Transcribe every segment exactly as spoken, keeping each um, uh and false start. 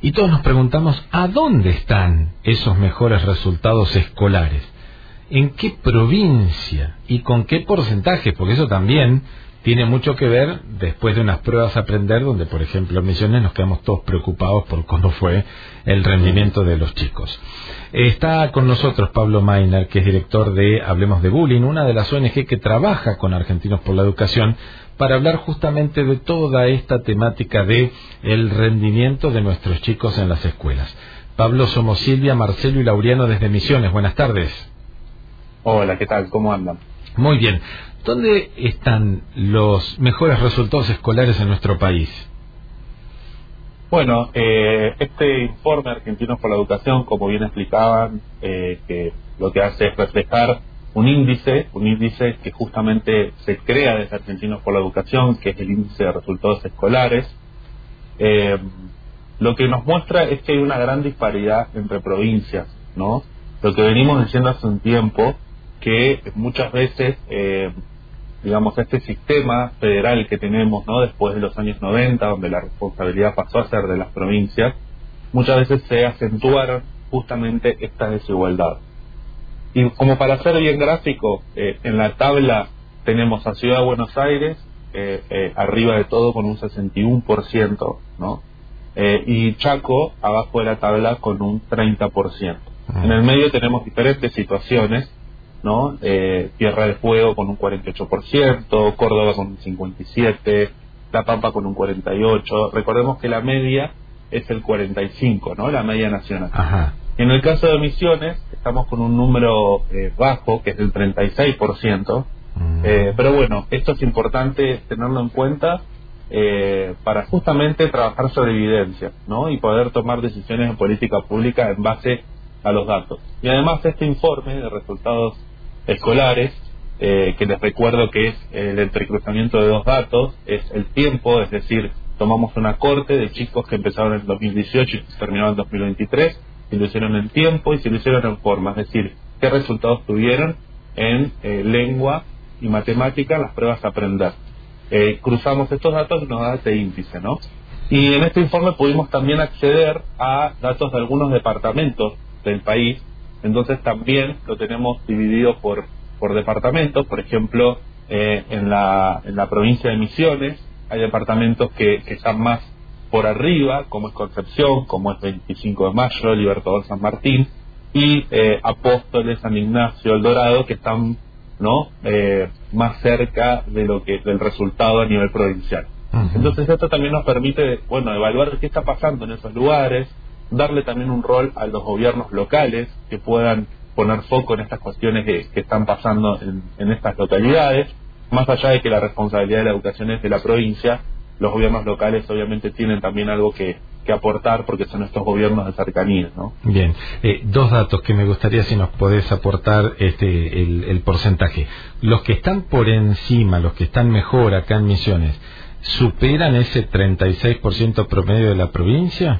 Y todos nos preguntamos, ¿a dónde están esos mejores resultados escolares? ¿En qué provincia? ¿Y con qué porcentaje? Porque eso también tiene mucho que ver después de unas pruebas a aprender, donde, por ejemplo, en Misiones nos quedamos todos preocupados por cómo fue el rendimiento de los chicos. Está con nosotros Pablo Mainer, que es director de Hablemos de Bullying, una de las O N G que trabaja con Argentinos por la Educación, para hablar justamente de toda esta temática de el rendimiento de nuestros chicos en las escuelas. Pablo, somos Silvia, Marcelo y Laureano desde Misiones. Buenas tardes. Hola, ¿qué tal? ¿Cómo andan? Muy bien. ¿Dónde están los mejores resultados escolares en nuestro país? Bueno, eh, este informe Argentinos por la Educación, como bien explicaban, eh, que lo que hace es reflejar un índice, un índice que justamente se crea desde Argentinos por la Educación, que es el índice de resultados escolares. Eh, lo que nos muestra es que hay una gran disparidad entre provincias, ¿no? Lo que venimos diciendo hace un tiempo, que muchas veces, eh, digamos, este sistema federal que tenemos, ¿no?, después de los años noventa, donde la responsabilidad pasó a ser de las provincias, muchas veces se acentuaron justamente estas desigualdades. Y como para ser bien gráfico, eh, en la tabla tenemos a Ciudad de Buenos Aires, eh, eh, arriba de todo con un sesenta y uno por ciento, ¿no? Eh, y Chaco, abajo de la tabla, con un treinta por ciento. En el medio tenemos diferentes situaciones, ¿no? Eh, Tierra del Fuego con un cuarenta y ocho por ciento, Córdoba con un cincuenta y siete por ciento, La Pampa con un cuarenta y ocho por ciento. Recordemos que la media es el cuarenta y cinco por ciento, ¿no? La media nacional. Ajá. En el caso de Misiones, estamos con un número eh, bajo, que es del treinta y seis por ciento. Mm. Eh, pero bueno, esto es importante tenerlo en cuenta eh, para justamente trabajar sobre evidencia, ¿no? Y poder tomar decisiones en política pública en base a los datos. Y además este informe de resultados escolares, eh, que les recuerdo que es el entrecruzamiento de dos datos, es el tiempo, es decir, tomamos una corte de chicos que empezaron en dos mil dieciocho y terminaron en dos mil veintitrés, y lo hicieron en tiempo y se lo hicieron en forma, es decir, qué resultados tuvieron en eh, lengua y matemática en las pruebas a aprender. Eh, cruzamos estos datos y nos da este índice, ¿no? Y en este informe pudimos también acceder a datos de algunos departamentos del país. Entonces también lo tenemos dividido por por departamentos. Por ejemplo, eh, en la en la provincia de Misiones hay departamentos que, que están más por arriba, como es Concepción, como es veinticinco de mayo, Libertador, San Martín, y eh, Apóstoles, San Ignacio, El Dorado, que están, ¿no?, eh, más cerca de lo que del resultado a nivel provincial. Uh-huh. Entonces esto también nos permite, bueno, evaluar qué está pasando en esos lugares, darle también un rol a los gobiernos locales que puedan poner foco en estas cuestiones que, que están pasando en, en estas localidades. Más allá de que la responsabilidad de la educación es de la provincia, los gobiernos locales obviamente tienen también algo que, que aportar, porque son estos gobiernos de cercanía, ¿no? Bien, eh, dos datos que me gustaría si nos podés aportar este el, el porcentaje. Los que están por encima, los que están mejor acá en Misiones, ¿superan ese treinta y seis por ciento promedio de la provincia?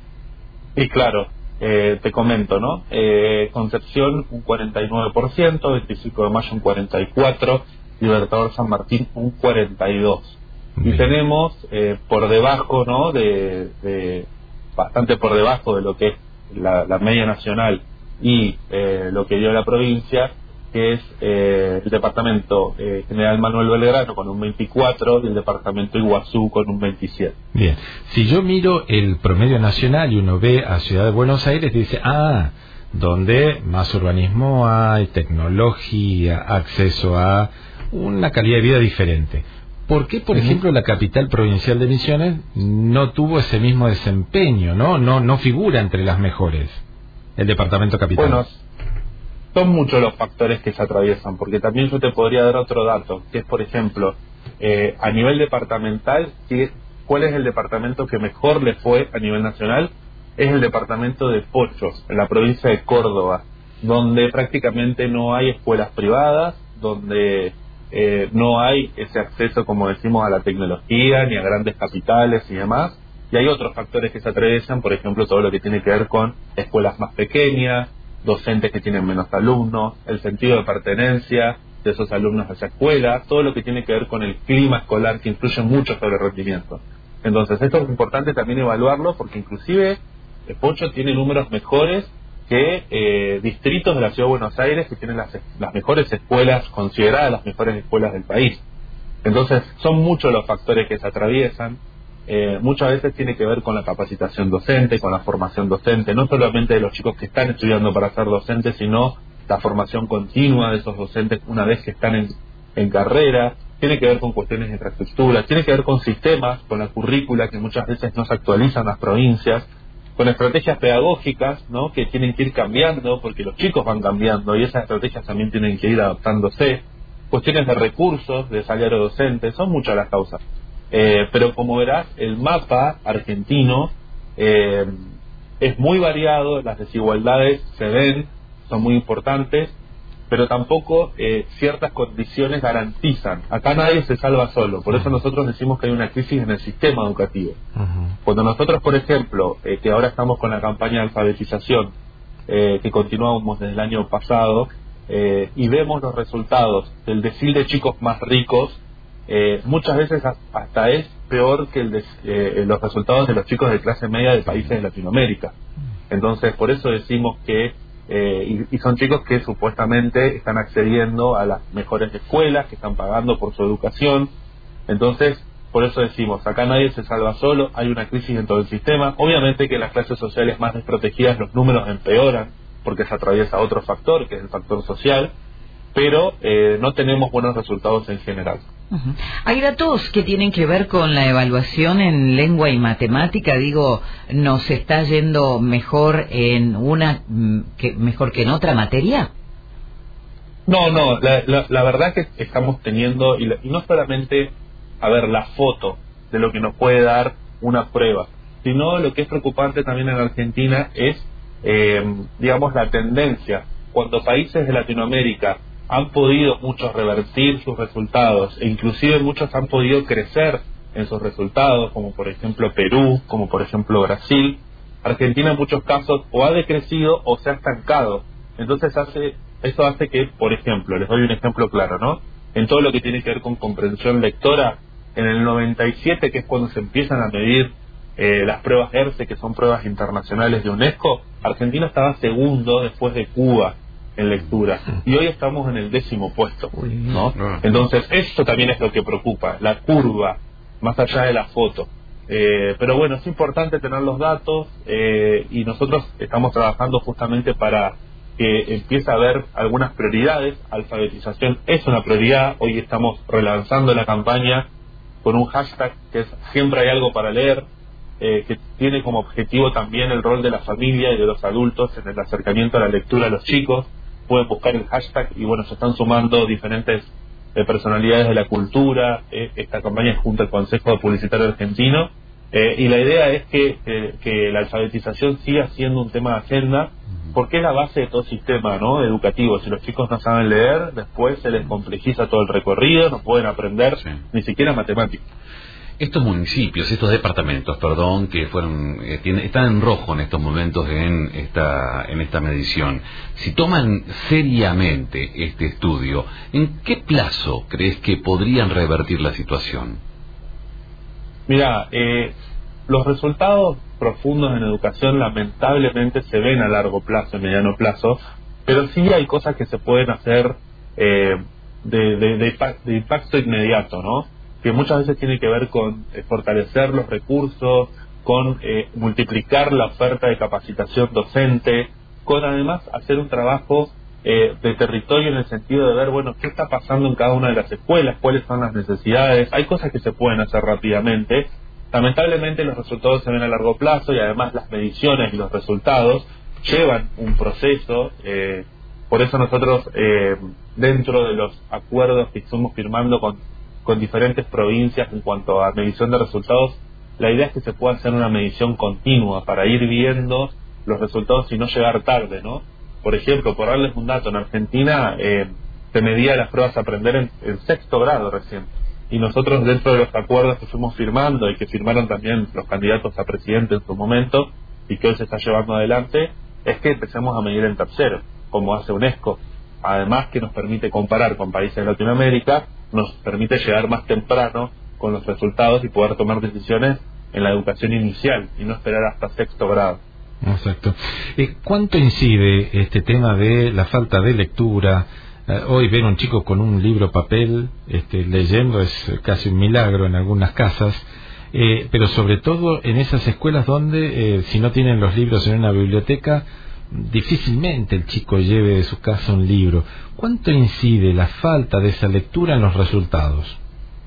Sí, claro, eh, te comento, ¿no? Eh, Concepción un cuarenta y nueve por ciento, veinticinco de mayo un cuarenta y cuatro por ciento, Libertador, San Martín un cuarenta y dos por ciento. Y tenemos eh, por debajo, ¿no?, de, de bastante por debajo de lo que es la, la media nacional y eh, lo que dio la provincia, que es eh, el departamento eh, General Manuel Belgrano con un veinticuatro y el departamento Iguazú con un veintisiete. Bien, si yo miro el promedio nacional y uno ve a Ciudad de Buenos Aires, dice, ah, donde más urbanismo hay, tecnología, acceso a una calidad de vida diferente. ¿Por qué, por uh-huh. ejemplo, la capital provincial de Misiones no tuvo ese mismo desempeño, no no no figura entre las mejores, el departamento capital? Bueno, son muchos los factores que se atraviesan, porque también yo te podría dar otro dato, que es, por ejemplo, eh, a nivel departamental, ¿cuál es el departamento que mejor le fue a nivel nacional? Es el departamento de Pochos, en la provincia de Córdoba, donde prácticamente no hay escuelas privadas, donde Eh, no hay ese acceso, como decimos, a la tecnología, ni a grandes capitales y demás. Y hay otros factores que se atraviesan, por ejemplo, todo lo que tiene que ver con escuelas más pequeñas, docentes que tienen menos alumnos, el sentido de pertenencia de esos alumnos a esa escuela, todo lo que tiene que ver con el clima escolar, que influye mucho sobre el rendimiento. Entonces esto es importante también evaluarlo, porque inclusive el Pocho tiene números mejores que eh, distritos de la Ciudad de Buenos Aires que tienen las, las mejores escuelas, consideradas las mejores escuelas del país. Entonces son muchos los factores que se atraviesan. Eh, muchas veces tiene que ver con la capacitación docente, con la formación docente, no solamente de los chicos que están estudiando para ser docentes, sino la formación continua de esos docentes una vez que están en, en carrera. Tiene que ver con cuestiones de infraestructura, tiene que ver con sistemas, con la currícula que muchas veces no se actualizan en las provincias, con estrategias pedagógicas, ¿no?, que tienen que ir cambiando porque los chicos van cambiando y esas estrategias también tienen que ir adaptándose. Cuestiones de recursos, de salario docente, son muchas las causas. Eh, pero como verás, el mapa argentino eh, es muy variado, las desigualdades se ven, son muy importantes, pero tampoco eh, ciertas condiciones garantizan. Acá nadie se salva solo, por eso nosotros decimos que hay una crisis en el sistema educativo. Uh-huh. Cuando nosotros, por ejemplo, eh, que ahora estamos con la campaña de alfabetización, eh, que continuamos desde el año pasado, eh, y vemos los resultados del decil de chicos más ricos, eh, muchas veces hasta es peor que el de, eh, los resultados de los chicos de clase media de países de Latinoamérica. Entonces, por eso decimos que Eh, y, y son chicos que supuestamente están accediendo a las mejores escuelas, que están pagando por su educación. Entonces, por eso decimos, acá nadie se salva solo, hay una crisis en todo el sistema. Obviamente que en las clases sociales más desprotegidas los números empeoran, porque se atraviesa otro factor, que es el factor social, pero eh, no tenemos buenos resultados en general. Uh-huh. Hay datos que tienen que ver con la evaluación en lengua y matemática. Digo, ¿nos está yendo mejor en una que mejor que en otra materia? No, no, la, la, la verdad que estamos teniendo, y, la, y no solamente, a ver, la foto de lo que nos puede dar una prueba, sino lo que es preocupante también en Argentina es, eh, digamos, la tendencia. Cuando países de Latinoamérica han podido muchos revertir sus resultados, e inclusive muchos han podido crecer en sus resultados, como por ejemplo Perú, como por ejemplo Brasil, Argentina en muchos casos o ha decrecido o se ha estancado. Entonces hace eso hace que, por ejemplo, les doy un ejemplo claro, ¿no? En todo lo que tiene que ver con comprensión lectora, en el noventa y siete, que es cuando se empiezan a medir eh, las pruebas ERCE, que son pruebas internacionales de UNESCO, Argentina estaba segundo después de Cuba en lectura, y hoy estamos en el décimo puesto, ¿no? Entonces esto también es lo que preocupa, la curva, más allá de la foto. Eh, pero bueno, es importante tener los datos, eh, y nosotros estamos trabajando justamente para que empiece a haber algunas prioridades. Alfabetización es una prioridad, hoy estamos relanzando la campaña con un hashtag que es siempre hay algo para leer, eh, que tiene como objetivo también el rol de la familia y de los adultos en el acercamiento a la lectura a los chicos. Pueden buscar el hashtag y bueno, se están sumando diferentes eh, personalidades de la cultura. Eh, esta campaña es junto al Consejo Publicitario Argentino, eh, y la idea es que, eh, que la alfabetización siga siendo un tema de agenda, porque es la base de todo sistema, ¿no?, educativo. Si los chicos no saben leer, después se les complejiza todo el recorrido, no pueden aprender sí. ni siquiera matemáticas. Estos municipios, estos departamentos, perdón, que fueron eh, tienen, están en rojo en estos momentos en esta en esta medición. Si toman seriamente este estudio, ¿en qué plazo crees que podrían revertir la situación? Mira, eh, los resultados profundos en educación lamentablemente se ven a largo plazo, a mediano plazo, pero sí hay cosas que se pueden hacer eh, de, de, de, de impacto inmediato, ¿no?, que muchas veces tiene que ver con eh, fortalecer los recursos, con eh, multiplicar la oferta de capacitación docente, con además hacer un trabajo eh, de territorio en el sentido de ver, bueno, qué está pasando en cada una de las escuelas, cuáles son las necesidades. Hay cosas que se pueden hacer rápidamente. Lamentablemente los resultados se ven a largo plazo y además las mediciones y los resultados llevan un proceso. Eh, por eso nosotros, eh, dentro de los acuerdos que estamos firmando con con diferentes provincias en cuanto a medición de resultados, la idea es que se pueda hacer una medición continua para ir viendo los resultados y no llegar tarde, ¿no? Por ejemplo, por darles un dato, en Argentina eh, se medía las pruebas a aprender en, en sexto grado recién, y nosotros dentro de los acuerdos que fuimos firmando y que firmaron también los candidatos a presidente en su momento y que hoy se está llevando adelante, es que empecemos a medir en tercero, como hace UNESCO. Además que nos permite comparar con países de Latinoamérica, nos permite llegar más temprano con los resultados y poder tomar decisiones en la educación inicial y no esperar hasta sexto grado. Exacto. Eh, ¿Cuánto incide este tema de la falta de lectura? Eh, hoy ver un chico con un libro papel este, leyendo es casi un milagro en algunas casas, eh, pero sobre todo en esas escuelas donde eh, si no tienen los libros en una biblioteca, difícilmente el chico lleve de su casa un libro. ¿Cuánto incide la falta de esa lectura en los resultados?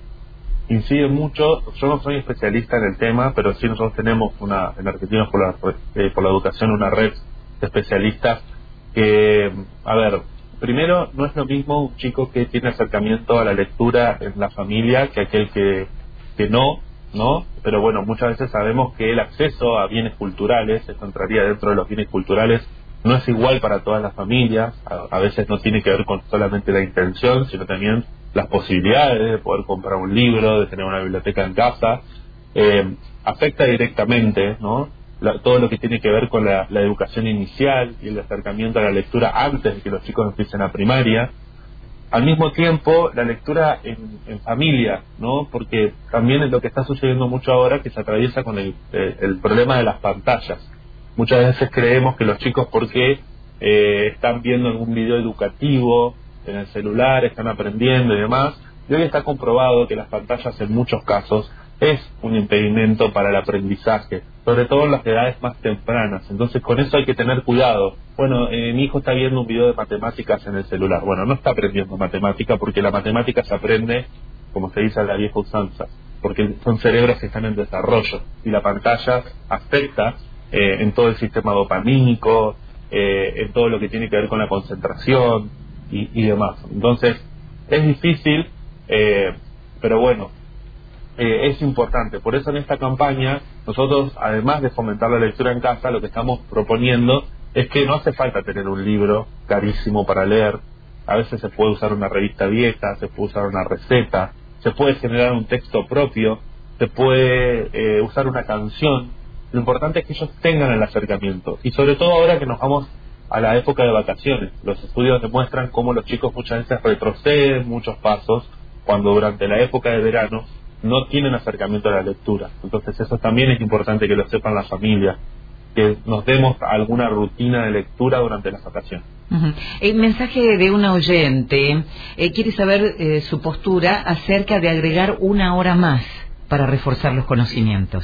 Incide mucho. Yo no soy especialista en el tema, pero sí nosotros tenemos una en Argentinos por la, eh, por la Educación una red de especialistas que, a ver, primero no es lo mismo un chico que tiene acercamiento a la lectura en la familia que aquel que, que no, ¿no? Pero bueno, muchas veces sabemos que el acceso a bienes culturales, esto entraría dentro de los bienes culturales, no es igual para todas las familias. A, a veces no tiene que ver con solamente la intención, sino también las posibilidades de poder comprar un libro, de tener una biblioteca en casa. Eh, afecta directamente, ¿no?, la, todo lo que tiene que ver con la, la educación inicial y el acercamiento a la lectura antes de que los chicos empiecen a primaria. Al mismo tiempo, la lectura en, en familia, ¿no?, porque también es lo que está sucediendo mucho ahora, que se atraviesa con el, eh, el problema de las pantallas. Muchas veces creemos que los chicos, porque eh, están viendo algún video educativo en el celular, están aprendiendo y demás, y hoy está comprobado que las pantallas en muchos casos es un impedimento para el aprendizaje, sobre todo en las edades más tempranas. Entonces con eso hay que tener cuidado. Bueno, eh, mi hijo está viendo un video de matemáticas en el celular. Bueno, no está aprendiendo matemática, porque la matemática se aprende, como se dice a la vieja usanza, porque son cerebros que están en desarrollo, y la pantalla afecta eh, en todo el sistema dopamínico, eh, en todo lo que tiene que ver con la concentración y, y demás. Entonces es difícil, eh, pero bueno, eh, es importante. Por eso en esta campaña nosotros, además de fomentar la lectura en casa, lo que estamos proponiendo es que no hace falta tener un libro carísimo para leer. A veces se puede usar una revista vieja, se puede usar una receta, se puede generar un texto propio, se puede eh, usar una canción. Lo importante es que ellos tengan el acercamiento, y sobre todo ahora que nos vamos a la época de vacaciones. Los estudios demuestran cómo los chicos muchas veces retroceden muchos pasos cuando durante la época de verano no tienen acercamiento a la lectura. Entonces eso también es importante que lo sepan las familias, que nos demos alguna rutina de lectura durante las vacaciones. Uh-huh. El mensaje de una oyente eh, quiere saber eh, su postura acerca de agregar una hora más para reforzar los conocimientos.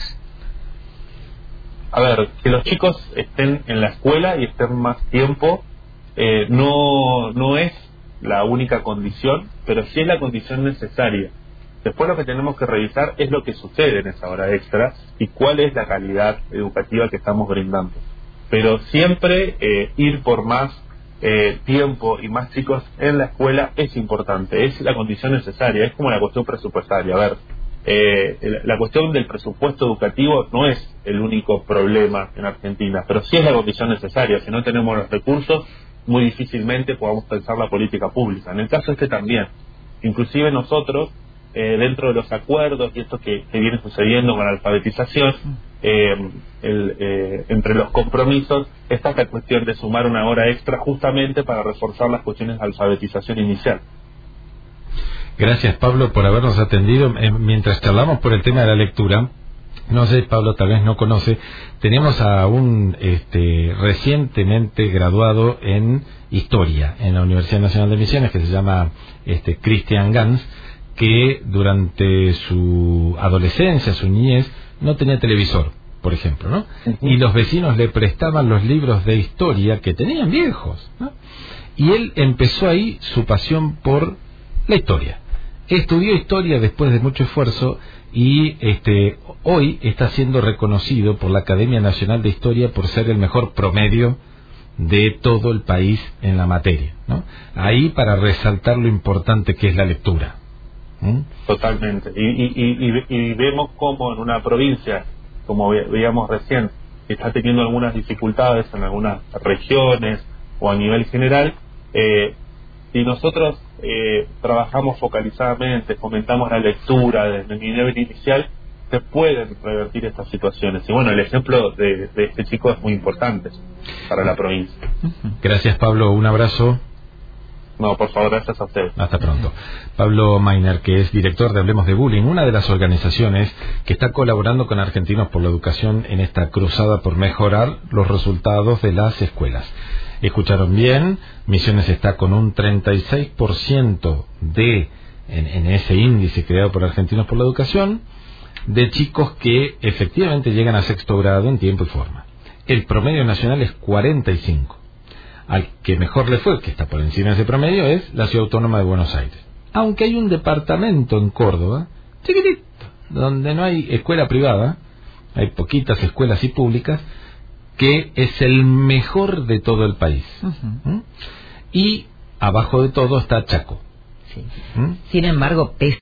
A ver, que los chicos estén en la escuela y estén más tiempo eh, no, no es la única condición, pero sí es la condición necesaria. Después lo que tenemos que revisar es lo que sucede en esa hora extra y cuál es la calidad educativa que estamos brindando. Pero siempre eh, ir por más eh, tiempo y más chicos en la escuela es importante, es la condición necesaria, es como la cuestión presupuestaria. A ver, eh, la cuestión del presupuesto educativo no es el único problema en Argentina, pero sí es la condición necesaria. Si no tenemos los recursos, muy difícilmente podamos pensar la política pública. En el caso este también, inclusive nosotros, Eh, dentro de los acuerdos y esto que, que viene sucediendo con la alfabetización, eh, el, eh, entre los compromisos está esta cuestión de sumar una hora extra justamente para reforzar las cuestiones de alfabetización inicial. Gracias, Pablo, por habernos atendido. Eh, mientras charlamos por el tema de la lectura, no sé, Pablo tal vez no conoce, tenemos a un este, recientemente graduado en Historia en la Universidad Nacional de Misiones, que se llama este, Christian Gans, que durante su adolescencia, su niñez, no tenía televisor, por ejemplo, ¿no? Uh-huh. Y los vecinos le prestaban los libros de historia que tenían viejos, ¿no? Y él empezó ahí su pasión por la historia. Estudió historia después de mucho esfuerzo y este hoy está siendo reconocido por la Academia Nacional de Historia por ser el mejor promedio de todo el país en la materia, ¿no? Ahí para resaltar lo importante que es la lectura. ¿Mm? Totalmente. Y, y, y, y vemos como en una provincia, como ve, veíamos recién, que está teniendo algunas dificultades en algunas regiones o a nivel general. Eh, si nosotros eh, trabajamos focalizadamente, fomentamos la lectura desde el nivel inicial, se pueden revertir estas situaciones. Y bueno, el ejemplo de, de este chico es muy importante para la provincia. Gracias, Pablo. Un abrazo. No, por favor, gracias a ustedes. Hasta pronto. Pablo Mainer, que es director de Hablemos de Bullying, una de las organizaciones que está colaborando con Argentinos por la Educación en esta cruzada por mejorar los resultados de las escuelas. Escucharon bien, Misiones está con un treinta y seis por ciento de, en, en ese índice creado por Argentinos por la Educación, de chicos que efectivamente llegan a sexto grado en tiempo y forma. El promedio nacional es cuarenta y cinco. Al que mejor le fue, que está por encima de ese promedio, es la Ciudad Autónoma de Buenos Aires. Aunque hay un departamento en Córdoba, chiquitito, donde no hay escuela privada, hay poquitas escuelas y públicas, que es el mejor de todo el país. Uh-huh. ¿Mm? Y abajo de todo está Chaco. Sí. ¿Mm? Sin embargo, pese